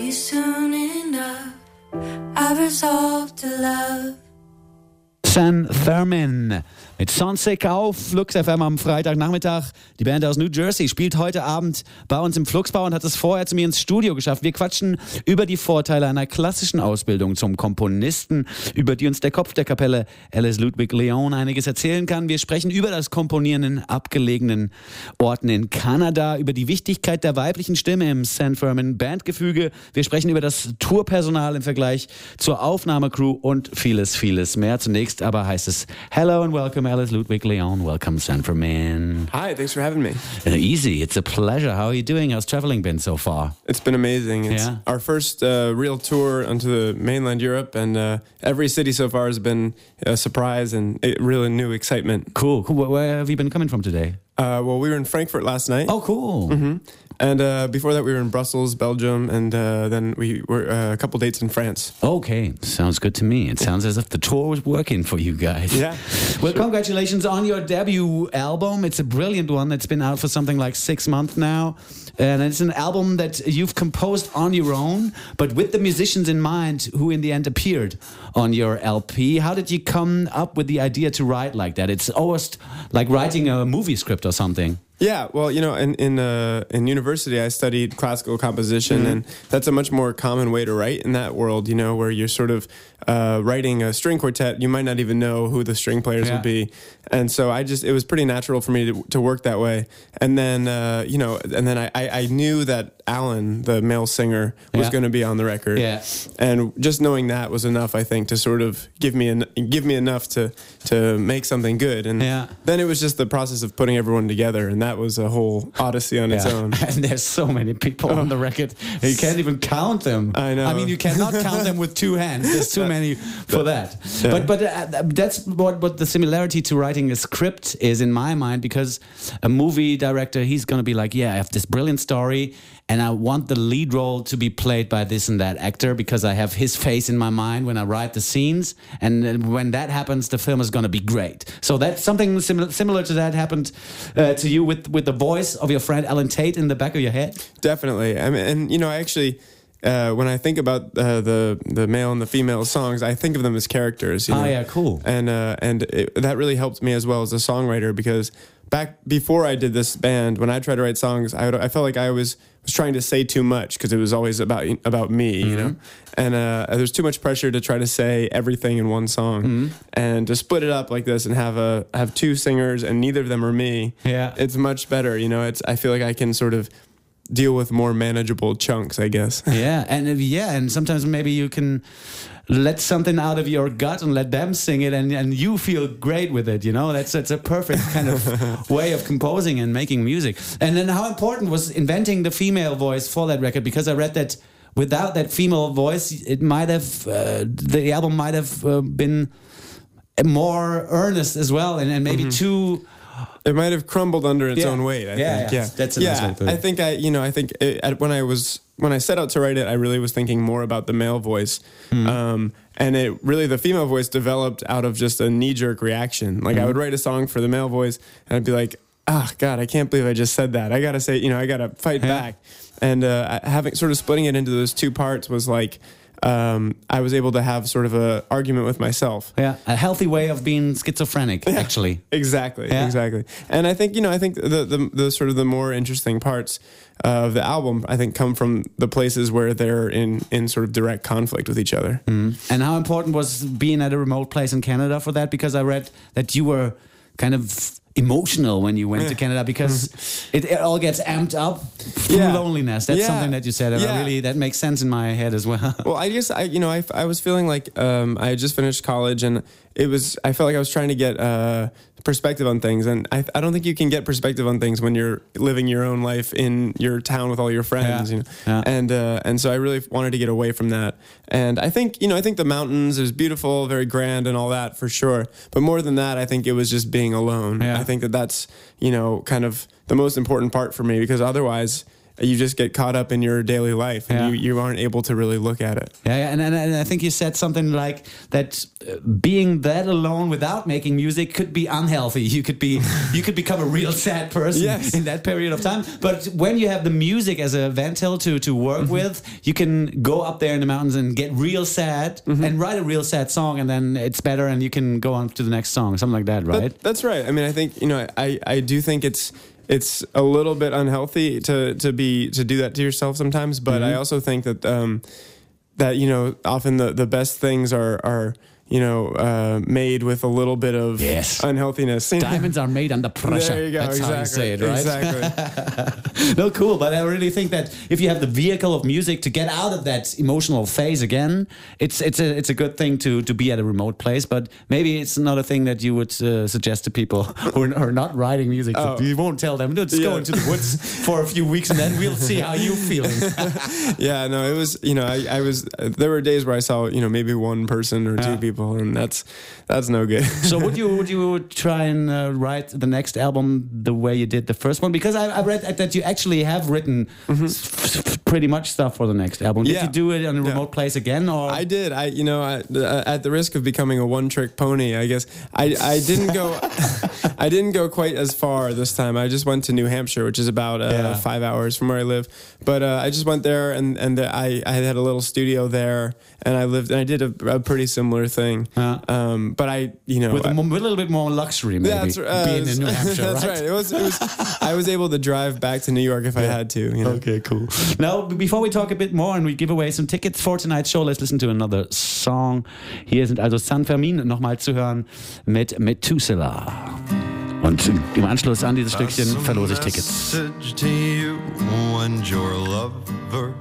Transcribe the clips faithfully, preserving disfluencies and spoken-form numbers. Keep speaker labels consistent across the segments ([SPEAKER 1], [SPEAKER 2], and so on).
[SPEAKER 1] be soon enough. I've resolved to love.
[SPEAKER 2] San Thurman mit Sonsick auf Flux F M am Freitagnachmittag. Die Band aus New Jersey spielt heute Abend bei uns im Fluxbau und hat es vorher zu mir ins Studio geschafft. Wir quatschen über die Vorteile einer klassischen Ausbildung zum Komponisten, über die uns der Kopf der Kapelle, Alice Ludwig Leon, einiges erzählen kann. Wir sprechen über das Komponieren in abgelegenen Orten in Kanada, über die Wichtigkeit der weiblichen Stimme im San Thurman Bandgefüge. Wir sprechen über das Tourpersonal im Vergleich zur Aufnahmecrew und vieles, vieles mehr. Zunächst aber heißt es Hello and welcome Alice Ludwig Leon. Welcome San Thurman.
[SPEAKER 3] Hi, thanks for having me.
[SPEAKER 2] Uh, easy, it's a pleasure. How are you doing? How's traveling been so far?
[SPEAKER 3] It's been amazing. It's
[SPEAKER 2] Yeah.
[SPEAKER 3] our first uh, real tour onto the mainland Europe, and uh, every city so far has been a surprise and a really new excitement.
[SPEAKER 2] Cool. cool. Where- Where have you been coming from today?
[SPEAKER 3] Uh, well, we were in Frankfurt last night.
[SPEAKER 2] Oh, cool.
[SPEAKER 3] hmm And uh, before that, we were in Brussels, Belgium, and uh, then we were uh, a couple dates in France.
[SPEAKER 2] Okay, sounds good to me. It sounds as if the tour was working for you guys.
[SPEAKER 3] Yeah.
[SPEAKER 2] Well, congratulations on your debut album. It's a brilliant one that's been out for something like six months now. And it's an album that you've composed on your own, but with the musicians in mind who in the end appeared on your L P. How did you come up with the idea to write like that? It's almost like writing a movie script or something.
[SPEAKER 3] Yeah, well, you know, in in, uh, in university, I studied classical composition,
[SPEAKER 2] Mm-hmm.
[SPEAKER 3] and that's a much more common way to write in that world. You know, where you're sort of uh, writing a string quartet, you might not even know who the string players
[SPEAKER 2] Yeah.
[SPEAKER 3] will be, and so I just it was pretty natural for me to, to work that way. And then uh, you know, and then I, I, I knew that Alan, the male singer, was
[SPEAKER 2] Yeah.
[SPEAKER 3] going to be on the record.
[SPEAKER 2] Yeah.
[SPEAKER 3] And just knowing that was enough, I think, to sort of give me en- give me enough to to make something good. And
[SPEAKER 2] Yeah.
[SPEAKER 3] then it was just the process of putting everyone together, and that was a whole odyssey on its
[SPEAKER 2] Yeah.
[SPEAKER 3] own.
[SPEAKER 2] And there's so many people on the record. You can't even count them.
[SPEAKER 3] I know.
[SPEAKER 2] I mean, you cannot count them with two hands. There's too many for that.
[SPEAKER 3] Yeah.
[SPEAKER 2] But but uh, that's what what the similarity to writing a script is in my mind, because a movie director, he's going to be like, yeah, I have this brilliant story and I want the lead role to be played by this and that actor because I have his face in my mind when I write the scenes, and then when that happens, the film is going to be great. So that's something similar similar to that happened uh, to you with with the voice of your friend Alan Tate in the back of your head.
[SPEAKER 3] Definitely. I mean, and you know, I actually. Uh, when I think about uh, the the male and the female songs, I think of them as characters. You
[SPEAKER 2] Oh,
[SPEAKER 3] know?
[SPEAKER 2] yeah, cool.
[SPEAKER 3] And uh, and it, that really helped me as well as a songwriter, because back before I did this band, when I tried to write songs, I, would, I felt like I was was trying to say too much because it was always about about me, you know. And uh, there's too much pressure to try to say everything in one song, and to split it up like this and have a have two singers and neither of them are me.
[SPEAKER 2] Yeah.
[SPEAKER 3] It's much better, you know. It's I feel like I can sort of deal with more manageable chunks, I guess.
[SPEAKER 2] Yeah, and if, yeah, and sometimes maybe you can let something out of your gut and let them sing it, and, and you feel great with it. You know, that's that's a perfect kind of way of composing and making music. And then how important was inventing the female voice for that record? Because I read that without that female voice, it might have uh, the album might have uh, been more earnest as well, and, and maybe too.
[SPEAKER 3] It might have crumbled under its
[SPEAKER 2] Yeah.
[SPEAKER 3] own weight. I
[SPEAKER 2] Yeah,
[SPEAKER 3] think.
[SPEAKER 2] yeah. That's a nice
[SPEAKER 3] yeah.
[SPEAKER 2] way to put it.
[SPEAKER 3] I think I, you know, I think it, at- when I was when I set out to write it, I really was thinking more about the male voice,
[SPEAKER 2] Hmm.
[SPEAKER 3] um, and it really the female voice developed out of just a knee jerk reaction. Like
[SPEAKER 2] Hmm.
[SPEAKER 3] I would write a song for the male voice, and I'd be like, "Ah, God, I can't believe I just said that. I gotta say, you know, I gotta fight
[SPEAKER 2] Yeah.
[SPEAKER 3] back." And uh, having sort of splitting it into those two parts was like. Um, I was able to have sort of a argument with myself.
[SPEAKER 2] Yeah, a healthy way of being schizophrenic, actually.
[SPEAKER 3] Exactly,
[SPEAKER 2] Yeah.
[SPEAKER 3] exactly. And I think, you know, I think the, the the sort of the more interesting parts of the album, I think, come from the places where they're in, in sort of direct conflict with each other.
[SPEAKER 2] And how important was being at a remote place in Canada for that? Because I read that you were kind of emotional when you went to Canada, because it, it all gets amped up through
[SPEAKER 3] Yeah.
[SPEAKER 2] loneliness. That's
[SPEAKER 3] Yeah.
[SPEAKER 2] something that you said, and I
[SPEAKER 3] Yeah.
[SPEAKER 2] really that makes sense in my head as well.
[SPEAKER 3] Well, I guess I, you know, I, I was feeling like um, I had just finished college, and it was. I felt like I was trying to get uh, perspective on things, and I, I don't think you can get perspective on things when you're living your own life in your town with all your friends.
[SPEAKER 2] Yeah.
[SPEAKER 3] You know?
[SPEAKER 2] Yeah.
[SPEAKER 3] And uh, and so I really wanted to get away from that. And I think you know, I think the mountains is beautiful, very grand, and all that for sure. But more than that, I think it was just being alone.
[SPEAKER 2] Yeah.
[SPEAKER 3] I think that that's you know kind of the most important part for me, because otherwise. you just get caught up in your daily life and
[SPEAKER 2] Yeah.
[SPEAKER 3] you, you aren't able to really look at it.
[SPEAKER 2] Yeah, yeah, and, and, and I think you said something like that. Uh, being that alone without making music could be unhealthy. You could be, you could become a real sad person
[SPEAKER 3] Yes.
[SPEAKER 2] in that period of time. But when you have the music as a ventil to to work
[SPEAKER 3] Mm-hmm.
[SPEAKER 2] with, you can go up there in the mountains and get real sad
[SPEAKER 3] Mm-hmm.
[SPEAKER 2] and write a real sad song, and then it's better, and you can go on to the next song, something like that, right?
[SPEAKER 3] That, that's right. I mean, I think, you know, I, I do think it's it's a little bit unhealthy to to be to do that to yourself sometimes, but
[SPEAKER 2] Mm-hmm.
[SPEAKER 3] I also think that um, that you know often the, the best things are are you know uh, made with a little bit of
[SPEAKER 2] Yes.
[SPEAKER 3] unhealthiness.
[SPEAKER 2] Diamonds are made under pressure.
[SPEAKER 3] There you go.
[SPEAKER 2] That's
[SPEAKER 3] exactly.
[SPEAKER 2] how you say it, right?
[SPEAKER 3] Exactly.
[SPEAKER 2] No, cool. But I really think that if you have the vehicle of music to get out of that emotional phase again, it's it's a it's a good thing to to be at a remote place. But maybe it's not a thing that you would uh, suggest to people who are, are not writing music.
[SPEAKER 3] Oh.
[SPEAKER 2] You won't tell them. Just go
[SPEAKER 3] Yeah.
[SPEAKER 2] into the woods for a few weeks, and then we'll see how you're feeling.
[SPEAKER 3] Yeah, no, it was, you know, I, I was, there were days where I saw, you know, maybe one person or two
[SPEAKER 2] Yeah.
[SPEAKER 3] people, and that's, that's no good.
[SPEAKER 2] So would you would you try and uh, write the next album the way you did the first one? Because I, I read that you actually have written s- f- pretty much stuff for the next album. Did
[SPEAKER 3] Yeah.
[SPEAKER 2] you do it in a
[SPEAKER 3] Yeah.
[SPEAKER 2] remote place again, or
[SPEAKER 3] I did. I, you know, I, uh, at the risk of becoming a one-trick pony, I guess I, I didn't go, I didn't go quite as far this time. I just went to New Hampshire, which is about uh,
[SPEAKER 2] Yeah.
[SPEAKER 3] five hours from where I live. But uh, I just went there, and and the, I, I had a little studio there, and I lived, and I did a, a pretty similar thing.
[SPEAKER 2] Yeah.
[SPEAKER 3] Um, but I, you know,
[SPEAKER 2] with a,
[SPEAKER 3] I-
[SPEAKER 2] mo- with a little bit more luxury, maybe
[SPEAKER 3] Yeah, that's, uh,
[SPEAKER 2] being in New Hampshire,
[SPEAKER 3] that's
[SPEAKER 2] right?
[SPEAKER 3] right. It was, it was. I was able to drive back to New York if I had to. You know?
[SPEAKER 2] Okay, cool. Now, b- before we talk a bit more and we give away some tickets for tonight's show, let's listen to another song. Hier sind also San Fermin nochmal zu hören mit Methuselah. Und im Anschluss an dieses Stückchen verlose ich Tickets.
[SPEAKER 4] Message to you and your lover.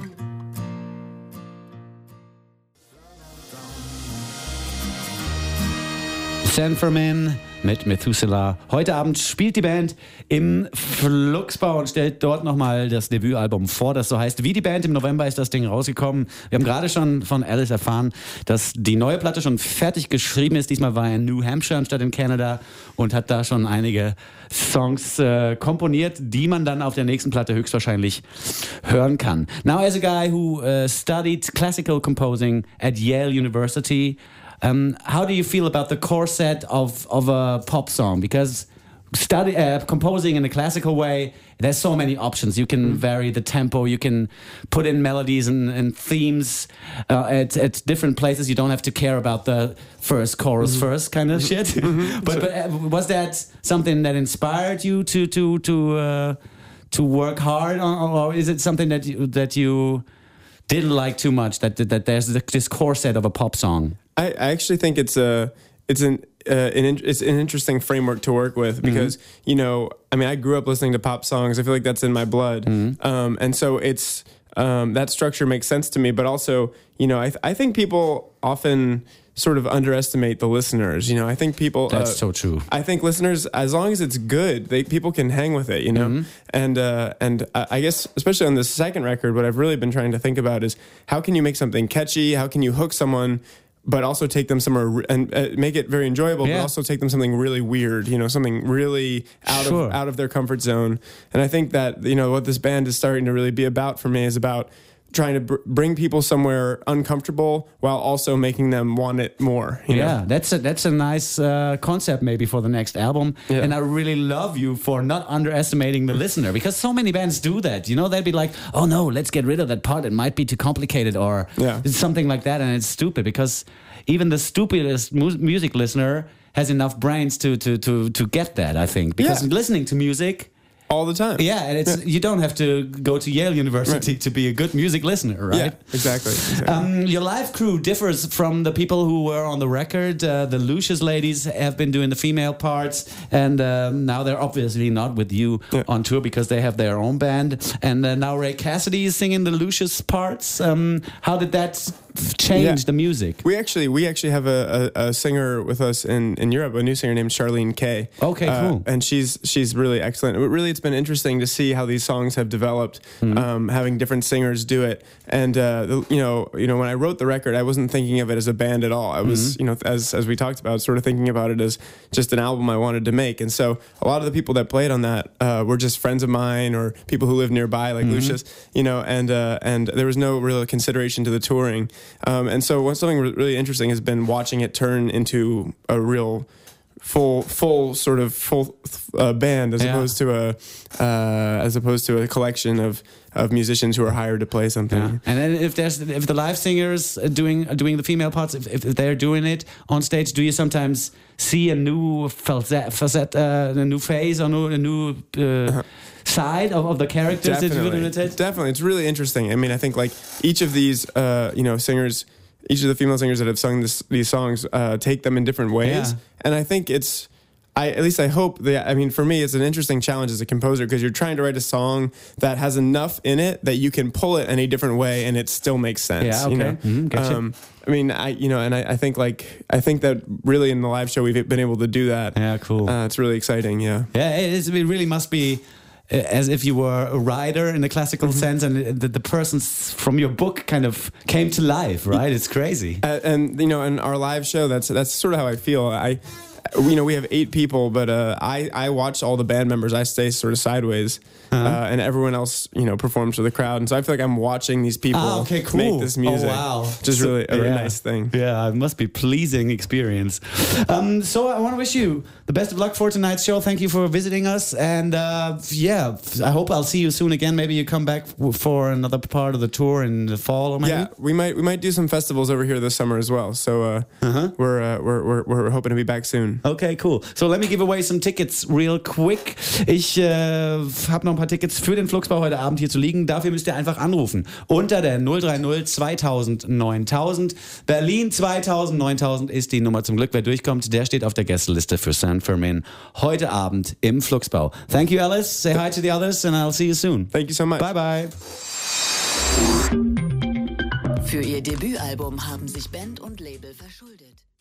[SPEAKER 2] San Fermin mit Methuselah. Heute Abend spielt die Band im Fluxbau und stellt dort nochmal das Debütalbum vor, das so heißt wie die Band. Im November ist das Ding rausgekommen. Wir haben gerade schon von Alice erfahren, dass die neue Platte schon fertig geschrieben ist. Diesmal war er in New Hampshire anstatt in Canada und hat da schon einige Songs äh, komponiert, die man dann auf der nächsten Platte höchstwahrscheinlich hören kann. Now, as a guy who uh, studied classical composing at Yale University, Um, how do you feel about the core set of, of a pop song? Because study uh, composing in a classical way, there's so many options. You can vary the tempo. You can put in melodies and, and themes uh, at, at different places. You don't have to care about the first chorus first kind of shit. but but uh, was that something that inspired you to to to uh, to work hard on, or is it something that you, that you didn't like too much? That that there's this core set of a pop song.
[SPEAKER 3] I, I actually think it's a it's an uh, an in, it's an interesting framework to work with because mm-hmm. you know I mean I grew up listening to pop songs. I feel like that's in my blood, mm-hmm. um, and so it's um, that structure makes sense to me. But also, you know, I th- I think people often sort of underestimate the listeners. You know, I think people
[SPEAKER 2] that's
[SPEAKER 3] uh,
[SPEAKER 2] so true.
[SPEAKER 3] I think listeners, as long as it's good, they people can hang with it. You know, mm-hmm. and uh, and uh, I guess especially on this second record, what I've really been trying to think about is how can you make something catchy? How can you hook someone? But also take them somewhere re- and uh, make it very enjoyable.
[SPEAKER 2] Yeah.
[SPEAKER 3] But also take them something really weird, you know, something really out
[SPEAKER 2] Sure.
[SPEAKER 3] of out of their comfort zone. And I think that you know what this band is starting to really be about for me is about trying to br- bring people somewhere uncomfortable while also making them want it more. You
[SPEAKER 2] Yeah,
[SPEAKER 3] know?
[SPEAKER 2] that's a that's a nice uh, concept maybe for the next album.
[SPEAKER 3] Yeah.
[SPEAKER 2] And I really love you for not underestimating the listener because so many bands do that. You know, they'd be like, "Oh no, let's get rid of that part. It might be too complicated," or
[SPEAKER 3] Yeah.
[SPEAKER 2] something like that, and it's stupid because even the stupidest mu- music listener has enough brains to to to to get that. I think because
[SPEAKER 3] Yeah.
[SPEAKER 2] listening to music.
[SPEAKER 3] all the time.
[SPEAKER 2] Yeah, and it's you don't have to go to Yale University
[SPEAKER 3] Right.
[SPEAKER 2] to be a good music listener, right?
[SPEAKER 3] Yeah, exactly. exactly.
[SPEAKER 2] Um, your live crew differs from the people who were on the record. Uh, the Lucius ladies have been doing the female parts, and um, now they're obviously not with you
[SPEAKER 3] Yeah.
[SPEAKER 2] on tour because they have their own band. And uh, now Ray Cassidy is singing the Lucius parts. Um, how did that changed
[SPEAKER 3] Yeah.
[SPEAKER 2] the music.
[SPEAKER 3] We actually we actually have a, a, a singer with us in, in Europe, a new singer named Charlene Kay.
[SPEAKER 2] Okay,
[SPEAKER 3] Uh,
[SPEAKER 2] cool.
[SPEAKER 3] and she's she's really excellent. It really, it's been interesting to see how these songs have developed,
[SPEAKER 2] Mm-hmm.
[SPEAKER 3] um, having different singers do it. And uh, the, you know, you know, when I wrote the record, I wasn't thinking of it as a band at all. I was,
[SPEAKER 2] Mm-hmm.
[SPEAKER 3] you know, as as we talked about, sort of thinking about it as just an album I wanted to make. And so a lot of the people that played on that uh, were just friends of mine or people who live nearby, like
[SPEAKER 2] Mm-hmm.
[SPEAKER 3] Lucius, you know, and uh, and there was no real consideration to the touring. Um, and so what's something re- really interesting has been watching it turn into a real full full sort of full uh, band as
[SPEAKER 2] Yeah.
[SPEAKER 3] opposed to a uh, as opposed to a collection of of musicians who are hired to play something.
[SPEAKER 2] Yeah. And then if there's if the live singers are doing are doing the female parts, if, if they're doing it on stage, do you sometimes see a new facet, facet uh, a new phase or new, a new uh, side of, of the characters that you would
[SPEAKER 3] Definitely,
[SPEAKER 2] imitate?
[SPEAKER 3] definitely, it's really interesting. I mean, I think like each of these uh, you know singers, each of the female singers that have sung this, these songs uh, take them in different ways,
[SPEAKER 2] Yeah.
[SPEAKER 3] and I think it's. I, at least I hope that, I mean, for me, it's an interesting challenge as a composer because you're trying to write a song that has enough in it that you can pull it any different way and it still makes sense.
[SPEAKER 2] Yeah,
[SPEAKER 3] You
[SPEAKER 2] okay.
[SPEAKER 3] know?
[SPEAKER 2] Mhm, gotcha.
[SPEAKER 3] um, I mean, I, you know, and I, I think like, I think that really in the live show, we've been able to do that.
[SPEAKER 2] Yeah, cool.
[SPEAKER 3] Uh, it's really exciting. Yeah.
[SPEAKER 2] Yeah, it, is, it really must be uh, as if you were a writer in the classical
[SPEAKER 3] Mm-hmm.
[SPEAKER 2] sense, and the, the persons from your book kind of came to life, right? It's crazy.
[SPEAKER 3] Uh, and you know, in our live show, that's that's sort of how I feel. I, you know, we have eight people, but uh, I I watch all the band members. I stay sort of sideways,
[SPEAKER 2] Uh-huh.
[SPEAKER 3] uh, and everyone else, you know, performs for the crowd. And so I feel like I'm watching these people
[SPEAKER 2] Ah, okay, cool.
[SPEAKER 3] make this music.
[SPEAKER 2] Oh, wow.
[SPEAKER 3] Which is really a really
[SPEAKER 2] Yeah.
[SPEAKER 3] nice thing.
[SPEAKER 2] Yeah, it must be pleasing experience. Um, so I want to wish you the best of luck for tonight's show. Thank you for visiting us, and uh, yeah, I hope I'll see you soon again. Maybe you come back w- for another part of the tour in the fall, or maybe.
[SPEAKER 3] Yeah, we might we might do some festivals over here this summer as well. So uh,
[SPEAKER 2] Uh-huh.
[SPEAKER 3] we're, uh, we're we're we're hoping to be back soon.
[SPEAKER 2] Okay, cool. So let me give away some tickets real quick. Ich äh, habe noch ein paar Tickets für den Flugsbau heute Abend hier zu liegen. Dafür müsst ihr einfach anrufen. Unter der null drei null zweitausend neuntausend. Berlin zweitausend neuntausend ist die Nummer zum Glück. Wer durchkommt, der steht auf der Gästeliste für San Fermin heute Abend im Flugsbau. Thank you, Alice. Say hi to the others and I'll see you soon.
[SPEAKER 3] Thank you so much.
[SPEAKER 2] Bye, bye.
[SPEAKER 5] Für ihr Debütalbum haben sich Band und Label verschuldet.